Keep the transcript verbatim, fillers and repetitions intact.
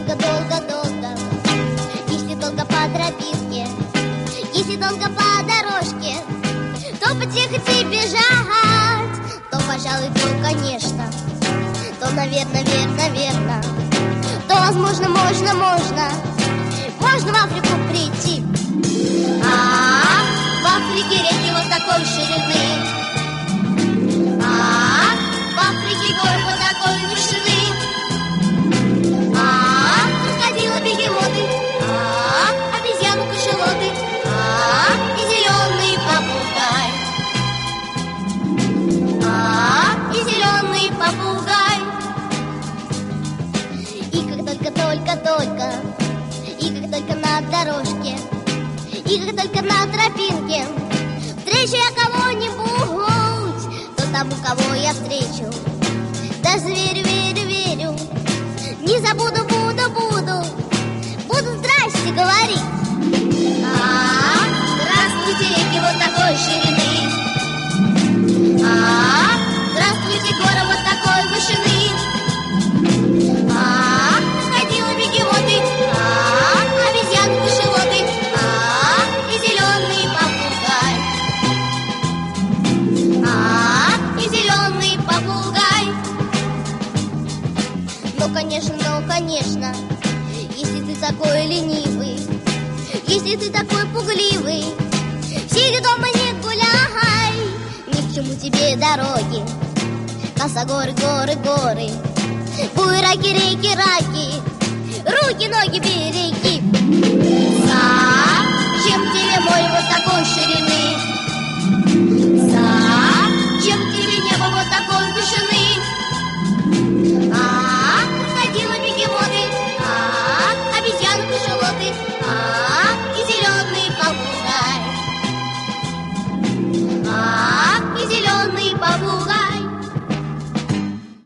долго-долго-долго, если долго по тропинке, если долго по дорожке, то потихо бежать, то, пожалуй, то, конечно, то, наверное, верно, верно, то, возможно, можно, можно, можно в Африку прийти. А, в Африке реки вот такой ширины, а, в Африке горы вот такой вышины, а, крокодилы, бегемоты, а, обезьяны, кашалоты, а, и зеленый попугай, а, и зеленый попугай. И как только-только-только, и как только на дорожке, и как только на тропинке встречу я кого-нибудь, то тому, кого я встречу, даже верю, верю, верю, не забуду, буду, буду, буду здрасте говорить. А, здравствуйте, реки вот такой ширины, а, здравствуйте, горы вот такой вышины, а, крокодилы, бегемоты, а, обезьяны, кашалоты, а, и зеленый попугай, а, и зеленый попугай. Ну, конечно, ну, конечно, если ты такой ленивый, если ты такой пугливый, сиди дома, не гуляй, ни к чему тебе дороги, косогоры, горы, горы, буераки, реки, раки, руки, ноги, береги. Зачем тебе море вот такой ширины? Зачем тебе небо вот такой вышины? А, крокодилы, бегемоты, а, обезьяны, кашалоты, а,